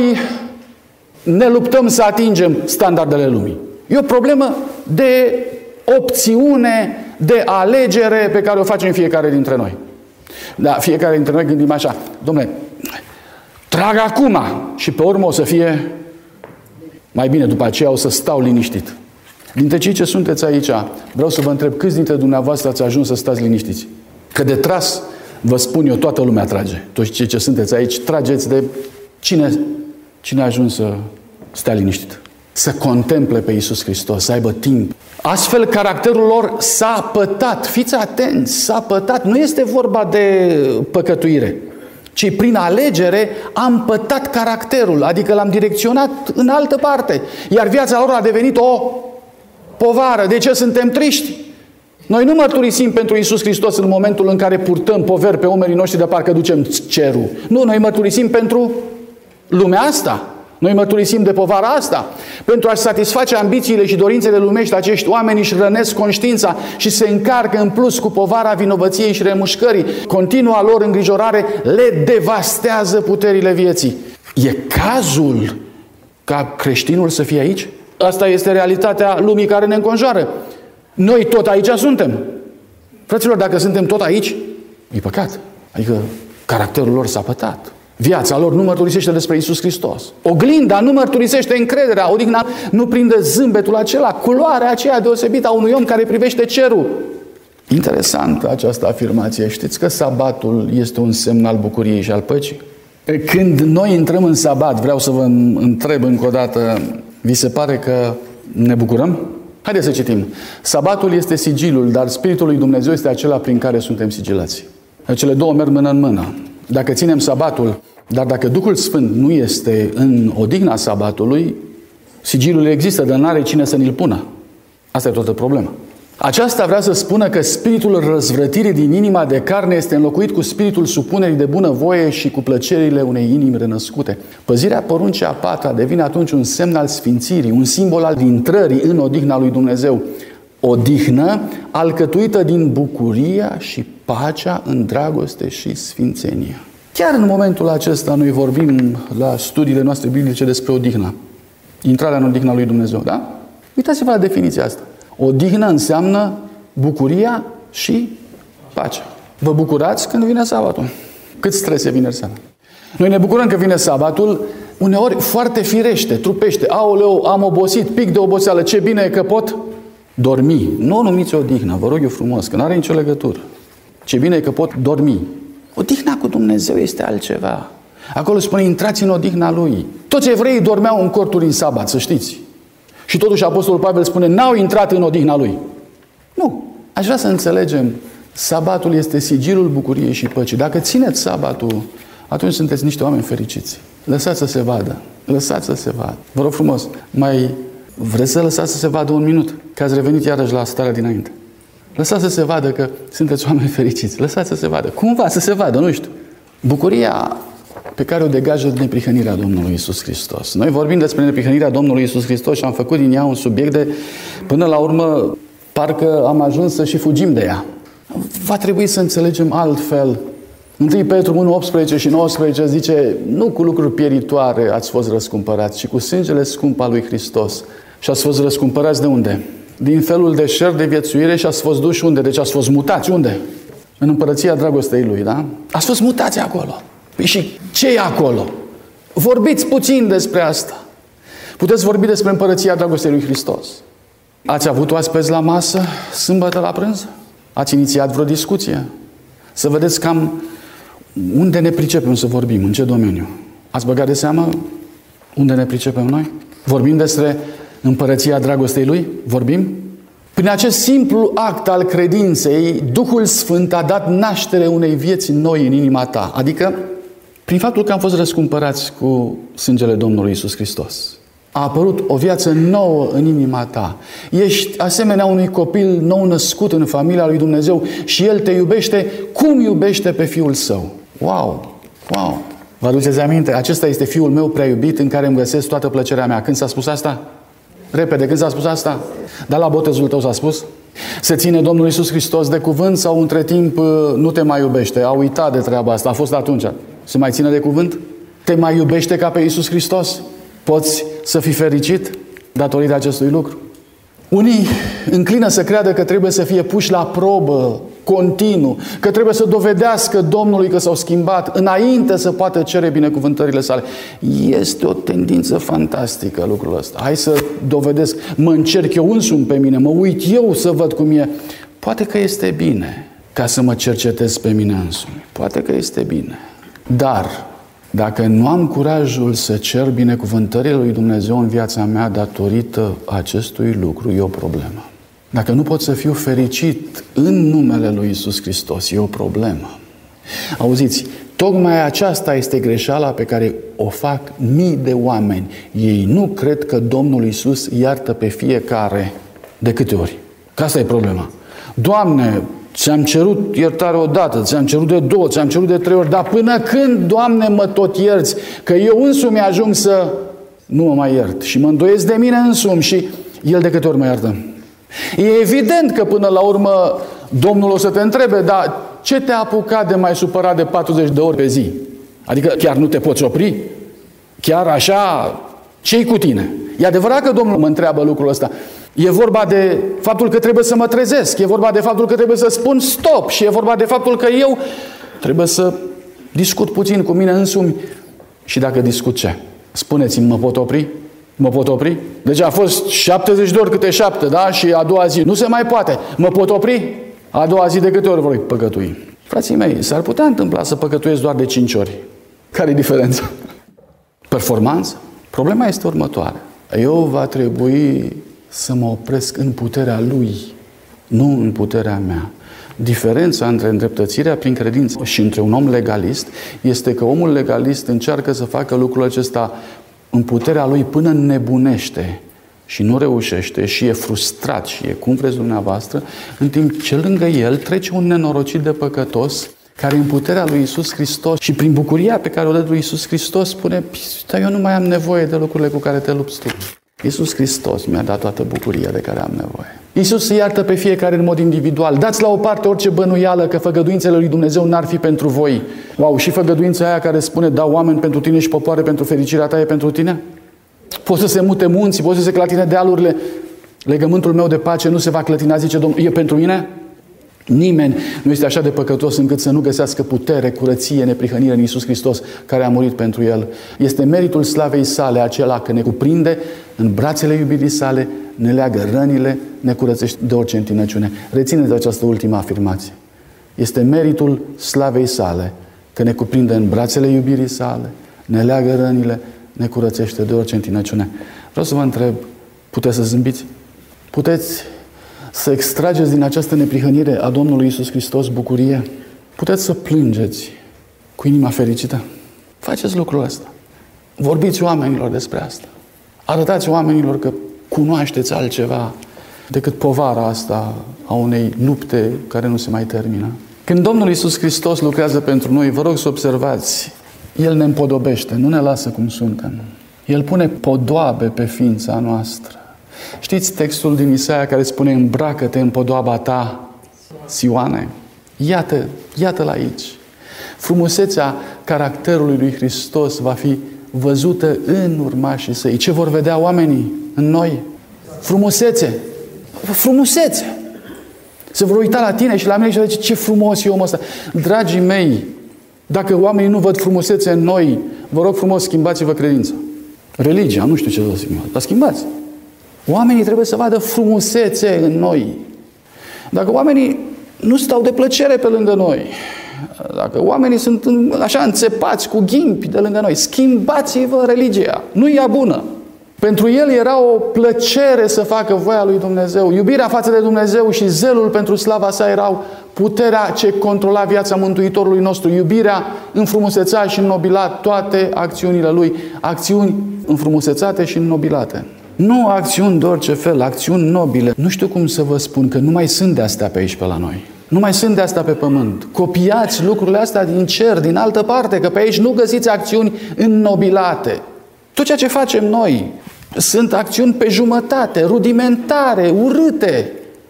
ne luptăm să atingem standardele lumii. E o problemă de opțiune, de alegere pe care o facem fiecare dintre noi. Da, fiecare dintre noi gândim așa, dom'le, trag acum și pe urmă o să fie mai bine, după aceea o să stau liniștit. Dintre cei ce sunteți aici, vreau să vă întreb câți dintre dumneavoastră ați ajuns să stați liniștiți? Că de tras, vă spun eu, toată lumea trage. Toți cei ce sunteți aici, trageți de cine, cine a ajuns să stea liniștit. Să contemple pe Iisus Hristos, să aibă timp. Astfel, caracterul lor s-a pătat. Fiți atenți, s-a pătat. Nu este vorba de păcătuire, ci prin alegere am pătat caracterul, adică l-am direcționat în altă parte. Iar viața lor a devenit o povară. De ce suntem triști? Noi nu mărturisim pentru Iisus Hristos în momentul în care purtăm poveri pe umerii noștri de parcă ducem cerul. Nu, noi mărturisim pentru lumea asta. Noi mărturisim de povara asta. Pentru a-și satisface ambițiile și dorințele lumești, acești oameni își rănesc conștiința și se încarcă în plus cu povara vinovăției și remușcării. Continua lor îngrijorare le devastează puterile vieții. E cazul ca creștinul să fie aici? Asta este realitatea lumii care ne înconjoară. Noi tot aici suntem. Fraților, dacă suntem tot aici, e păcat. Adică caracterul lor s-a pătat. Viața lor nu mărturisește despre Iisus Hristos. Oglinda nu mărturisește încrederea. Odihna nu prinde zâmbetul acela, culoarea aceea deosebită a unui om care privește cerul. Interesantă această afirmație. Știți că sabatul este un semn al bucuriei și al păcii? Când noi intrăm în sabat, vreau să vă întreb încă o dată, vi se pare că ne bucurăm? Haideți să citim. Sabatul este sigilul, dar Spiritul lui Dumnezeu este acela prin care suntem sigilați. Cele două merg mână în mână. Dacă ținem sabatul, dar dacă Duhul Sfânt nu este în odihna sabatului, sigilul există, dar n-are cine să ni-l pună. Asta e toată problema. Aceasta vrea să spună că spiritul răzvrătirii din inima de carne este înlocuit cu spiritul supunerii de bunăvoie și cu plăcerile unei inimi renăscute. Păzirea poruncii a patra devine atunci un semn al sfințirii, un simbol al intrării în odihna lui Dumnezeu. Odihnă alcătuită din bucuria și pacea în dragoste și sfințenie. Chiar în momentul acesta noi vorbim la studiile noastre biblice despre odihnă. Intrarea în odihna lui Dumnezeu, da? Uitați-vă la definiția asta. Odihnă înseamnă bucuria și pacea. Vă bucurați când vine sabatul. Cât stres e vineri seara. Noi ne bucurăm că vine sabatul, uneori foarte firește, trupește. Aoleu, am obosit, pic de oboseală, ce bine e că pot dormi. Nu o numiți odihnă, vă rog eu frumos, că nu are nicio legătură. Ce bine e că pot dormi. Odihna cu Dumnezeu este altceva. Acolo spune, intrați în odihna Lui. Toți evreii dormeau în corturi în sabat, să știți. Și totuși Apostolul Pavel spune, n-au intrat în odihna Lui. Nu. Aș vrea să înțelegem, sabatul este sigilul bucuriei și păcii. Dacă țineți sabatul, atunci sunteți niște oameni fericiți. Lăsați să se vadă. Lăsați să se vadă. Vă rog frumos, mai vreți să lăsați să se vadă un minut? Că ați revenit iarăși la starea dinainte. Lăsați să se vadă că sunteți oameni fericiți. Lăsați să se vadă. Cumva să se vadă, nu știu. Bucuria pe care o degajă neprihănirea Domnului Iisus Hristos. Noi vorbim despre neprihănirea Domnului Iisus Hristos și am făcut din ea un subiect de, până la urmă, parcă am ajuns să și fugim de ea. Va trebui să înțelegem altfel. întâi Petru unu, optsprezece și nouăsprezece zice, nu cu lucruri pieritoare ați fost răscumpărați, ci cu sângele scump al lui Hristos. Și ați fost răscumpărați de unde? Din felul de șer de viețuire și ați fost duși unde? Deci ați fost mutați unde? În împărăția dragostei Lui, da? Ați fost mutați acolo. Păi și ce e acolo? Vorbiți puțin despre asta. Puteți vorbi despre împărăția dragostei lui Hristos. Ați avut oaspeți la masă, sâmbătă la prânz? Ați inițiat vreo discuție? Să vedeți cam unde ne pricepem să vorbim, în ce domeniu. Ați băgat de seamă unde ne pricepem noi? Vorbim despre împărăția dragostei Lui? Vorbim? Prin acest simplu act al credinței, Duhul Sfânt a dat naștere unei vieți noi în inima ta. Adică, prin faptul că am fost răscumpărați cu sângele Domnului Iisus Hristos. A apărut o viață nouă în inima ta. Ești asemenea unui copil nou născut în familia lui Dumnezeu și El te iubește cum iubește pe Fiul Său. Wow! Wow! Vă aduceți aminte? Acesta este Fiul meu prea iubit în care îmi găsesc toată plăcerea mea. Când s-a spus asta? Repede, când s-a spus asta? Dar la botezul tău s-a spus? Se ține Domnul Iisus Hristos de cuvânt sau între timp nu te mai iubește? A uitat de treaba asta, a fost atunci. Se mai ține de cuvânt? Te mai iubește ca pe Iisus Hristos? Poți să fii fericit datorită acestui lucru? Unii înclină să creadă că trebuie să fie puși la probă continuu, că trebuie să dovedească Domnului că s-au schimbat înainte să poată cere binecuvântările sale. Este o tendință fantastică lucrul ăsta. Hai să dovedesc, mă încerc eu însumi pe mine, mă uit eu să văd cum e. Poate că este bine ca să mă cercetez pe mine însumi. Poate că este bine. Dar dacă nu am curajul să cer binecuvântările lui Dumnezeu în viața mea datorită acestui lucru, e o problemă. Dacă nu pot să fiu fericit în numele lui Iisus Hristos, e o problemă. Auziți, tocmai aceasta este greșeala pe care o fac mii de oameni. Ei nu cred că Domnul Iisus iartă pe fiecare. De câte ori? Că asta e problema. Doamne, ți-am cerut iertare odată, ți-am cerut de două, ți-am cerut de trei ori, dar până când, Doamne, mă tot ierți? Că eu însumi ajung să nu mă mai iert și mă îndoiesc de mine însumi și El de câte ori mă iartă? E evident că până la urmă Domnul o să te întrebe, dar ce te-a apucat de mai supărat de patruzeci de ori pe zi? Adică chiar nu te poți opri? Chiar așa Ce-i cu tine? E adevărat că Domnul mă întreabă lucrul ăsta. E vorba de faptul că trebuie să mă trezesc. E vorba de faptul că trebuie să spun stop. Și e vorba de faptul că eu trebuie să discut puțin cu mine însumi. Și dacă discut ce? Spuneți-mi, mă pot opri? Mă pot opri? Deci a fost șaptezeci de ori câte șapte, da? Și a doua zi nu se mai poate. Mă pot opri? A doua zi de câte ori voi păcătui? Frații mei, s-ar putea întâmpla să păcătuiesc doar de cinci ori. Care e diferența? Performanță? Problema este următoarea. Eu va trebui să mă opresc în puterea Lui, nu în puterea mea. Diferența între îndreptățirea prin credință și între un om legalist este că omul legalist încearcă să facă lucrul acesta în puterea lui până nebunește și nu reușește și e frustrat și e cum vreți dumneavoastră, în timp ce lângă el trece un nenorocit de păcătos care în puterea lui Iisus Hristos și prin bucuria pe care o dă lui Iisus Hristos spune: dar eu nu mai am nevoie de lucrurile cu care te lupți tu. Iisus Hristos mi-a dat toată bucuria de care am nevoie. Iisus se iartă pe fiecare în mod individual. Dați la o parte orice bănuială că făgăduințele lui Dumnezeu n-ar fi pentru voi. Wow, și făgăduința aia care spune: dau oameni pentru tine și popoare pentru fericirea ta, e pentru tine? Poți să se mute munții, poți să se clătine dealurile. Legământul meu de pace nu se va clătina, zice Domnul. E pentru mine? Nimeni nu este așa de păcătos încât să nu găsească putere, curăție, neprihănire în Iisus Hristos, care a murit pentru el. Este meritul slavei sale acela că ne cuprinde în brațele iubirii sale, ne leagă rănile, ne curățește de orice întinăciune. Rețineți această ultimă afirmație. Este meritul slavei sale că ne cuprinde în brațele iubirii sale, ne leagă rănile, ne curățește de orice întinăciune. Vreau să vă întreb, puteți să zâmbiți? Puteți să extrageți din această neprihănire a Domnului Iisus Hristos bucurie? Puteți să plângeți cu inima fericită? Faceți lucrul ăsta. Vorbiți oamenilor despre asta. Arătați oamenilor că cunoașteți altceva decât povara asta a unei lupte care nu se mai termină. Când Domnul Iisus Hristos lucrează pentru noi, vă rog să observați, El ne împodobește, nu ne lasă cum suntem. El pune podoabe pe ființa noastră. Știți textul din Isaia care spune: îmbracă-te în podoaba ta, Sioane? Iată, iată-l aici. Frumusețea caracterului lui Hristos va fi văzută în urmașii săi. Ce vor vedea oamenii în noi? Frumusețe. Frumusețe. Se vor uita la tine și la mine și zice: ce frumos e omul ăsta. Dragii mei, dacă oamenii nu văd frumusețe în noi, vă rog frumos, schimbați-vă credința. Religia, nu știu ce să schimbați, dar schimbați. Oamenii trebuie să vadă frumusețe în noi. Dacă oamenii nu stau de plăcere pe lângă noi, dacă oamenii sunt așa înțepați cu ghimpi de lângă noi, schimbați-vă religia. Nu e ea bună. Pentru el era o plăcere să facă voia lui Dumnezeu. Iubirea față de Dumnezeu și zelul pentru slava sa erau puterea ce controla viața Mântuitorului nostru. Iubirea înfrumuseța și înnobila toate acțiunile lui. Acțiuni înfrumusețate și înnobilate. Nu acțiuni de orice fel, acțiuni nobile. Nu știu cum să vă spun că nu mai sunt de astea pe aici, pe la noi. Nu mai sunt de astea pe pământ. Copiați lucrurile astea din cer, din altă parte, că pe aici nu găsiți acțiuni înnobilate. Tot ceea ce facem noi sunt acțiuni pe jumătate, rudimentare, urâte,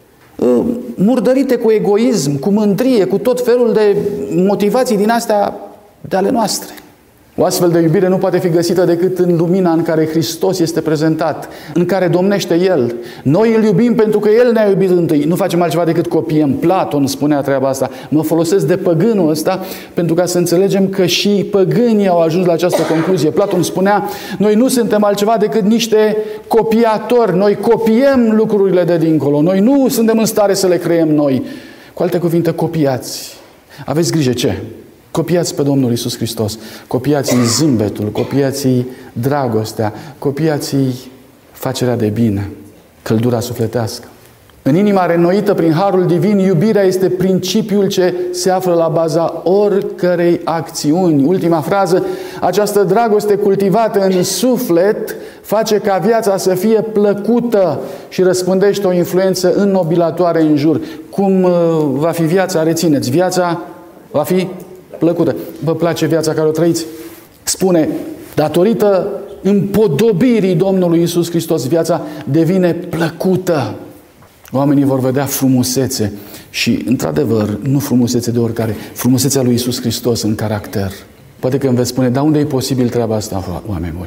murdărite cu egoism, cu mândrie, cu tot felul de motivații din astea de ale noastre. O astfel de iubire nu poate fi găsită decât în lumina în care Hristos este prezentat, în care domnește El. Noi îl iubim pentru că El ne-a iubit întâi. Nu facem altceva decât copiem. Platon spunea treaba asta. Mă folosesc de păgânul ăsta pentru ca să înțelegem că și păgânii au ajuns la această concluzie. Platon spunea: noi nu suntem altceva decât niște copiatori. Noi copiem lucrurile de dincolo. Noi nu suntem în stare să le creăm noi. Cu alte cuvinte, copiați. Aveți grijă ce? Copiați pe Domnul Iisus Hristos, copiați-i zâmbetul, copiați-i dragostea, copiați-i facerea de bine, căldura sufletească. În inima reînnoită prin harul divin, iubirea este principiul ce se află la baza oricărei acțiuni. Ultima frază: această dragoste cultivată în suflet face ca viața să fie plăcută și răspândește o influență înnobilatoare în jur. Cum va fi viața? Rețineți, viața va fi plăcută. Vă place viața care o trăiți? Spune: datorită împodobirii Domnului Iisus Hristos, viața devine plăcută. Oamenii vor vedea frumusețe și, într-adevăr, nu frumusețe de oricare, frumusețea lui Iisus Hristos în caracter. Poate că îmi veți spune: dar unde e posibil treaba asta, oameni buni?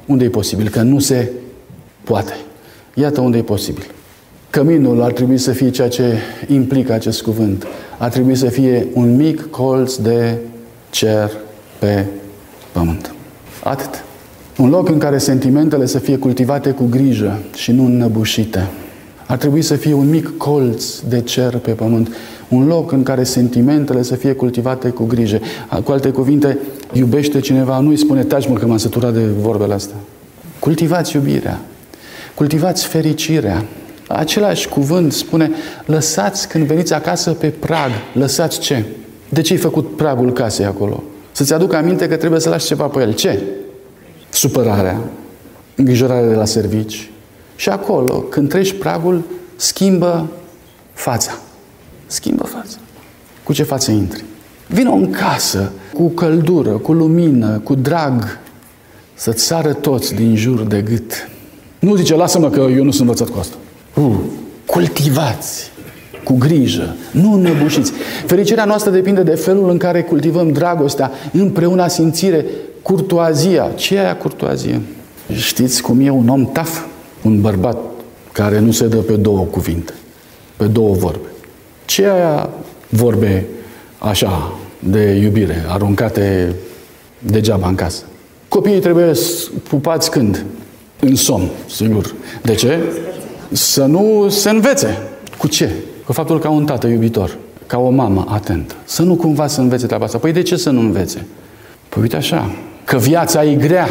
unde e posibil, că nu se poate. Iată unde e posibil. Căminul ar trebui să fie ceea ce implică acest cuvânt. Ar trebui să fie un mic colț de cer pe pământ. Atât. Un loc în care sentimentele să fie cultivate cu grijă și nu înnăbușite. Ar trebui să fie un mic colț de cer pe pământ. Un loc în care sentimentele să fie cultivate cu grijă. Cu alte cuvinte, iubește cineva, nu îi spune taci mă că m-am săturat de vorbele astea. Cultivați iubirea. Cultivați fericirea. Același cuvânt spune, lăsați când veniți acasă pe prag, lăsați ce? De ce ai făcut pragul casei acolo? Să-ți aducă aminte că trebuie să lași ceva pe el. Ce? Supărarea, îngrijorarea de la servici. Și acolo, când treci pragul, schimbă fața. Schimbă fața. Cu ce față intri? Vino în casă, cu căldură, cu lumină, cu drag, să-ți sară toți din jur de gât. Nu zice, lasă-mă că eu nu sunt învățat cu asta. Uh, cultivați cu grijă, nu înnăbușiți. Fericirea noastră depinde de felul în care cultivăm dragostea, împreună simțire, curtoazia. Ce e aia curtoazie? Știți cum e un om taf? Un bărbat care nu se dă pe două cuvinte, pe două vorbe. Ce e aia vorbe așa de iubire, aruncate degeaba în casă? Copiii trebuie pupați când? În somn, sigur. De ce? Să nu se învețe. Cu ce? Cu faptul că au un tată iubitor, ca o mamă atentă. Să nu cumva să învețe treaba asta. Păi de ce să nu învețe? Păi uite așa, că viața e grea.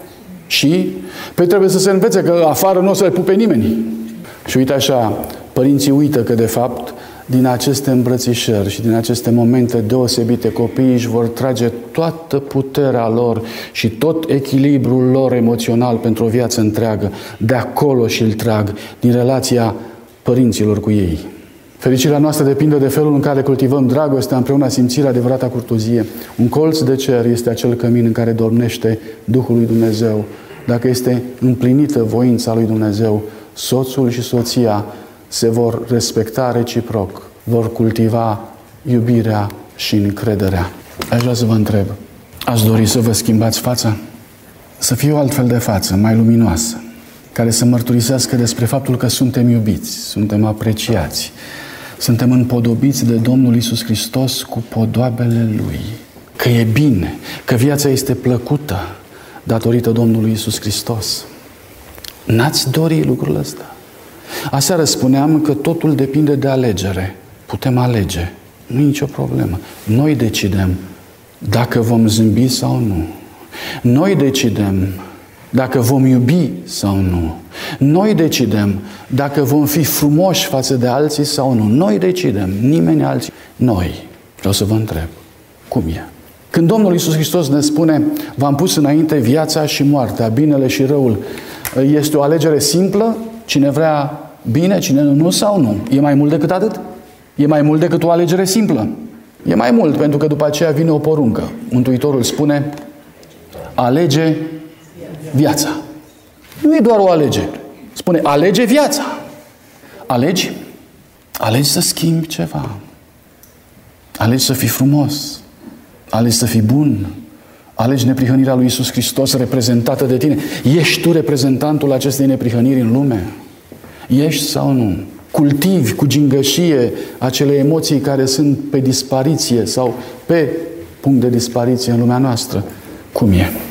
Și? Păi trebuie să se învețe că afară nu o să-l pupe nimeni. Și uite așa, părinții uită că de fapt din aceste îmbrățișări și din aceste momente deosebite copiii își vor trage toată puterea lor și tot echilibrul lor emoțional pentru o viață întreagă. De acolo și îl trag, din relația părinților cu ei. Fericirea noastră depinde de felul în care cultivăm dragostea împreună, simțirea, adevărata curtoazie. Un colț de cer este acel cămin în care domnește Duhul lui Dumnezeu. Dacă este împlinită voința lui Dumnezeu, soțul și soția se vor respecta reciproc, vor cultiva iubirea și încrederea. Aș vrea să vă întreb, ați dori să vă schimbați fața? Să fie o altfel de față, mai luminoasă, care să mărturisească despre faptul că suntem iubiți, suntem apreciați, suntem împodobiți de Domnul Iisus Hristos cu podoabele Lui, că e bine, că viața este plăcută datorită Domnului Iisus Hristos. N-ați dori lucrul ăsta? Aseară spuneam că totul depinde de alegere. Putem alege. Nu e nicio problemă. Noi decidem dacă vom zâmbi sau nu. Noi decidem dacă vom iubi sau nu. Noi decidem dacă vom fi frumoși față de alții sau nu. Noi decidem, nimeni alții. Noi. Vreau să vă întreb, cum e? Când Domnul Iisus Hristos ne spune, v-am pus înainte viața și moartea, binele și răul, este o alegere simplă? Cine vrea bine, cine nu, sau nu? E mai mult decât atât? E mai mult decât o alegere simplă? E mai mult, pentru că după aceea vine o poruncă. Mântuitorul spune, alege viața. Nu e doar o alegere. Spune, alege viața. Alegi? Alegi să schimbi ceva. Alegi să fii frumos. Alegi să fii bun. Alegi neprihănirea lui Iisus Hristos reprezentată de tine. Ești tu reprezentantul acestei neprihăniri în lume? Ești sau nu? Cultivi cu gingășie acele emoții care sunt pe dispariție sau pe punct de dispariție în lumea noastră. Cum e?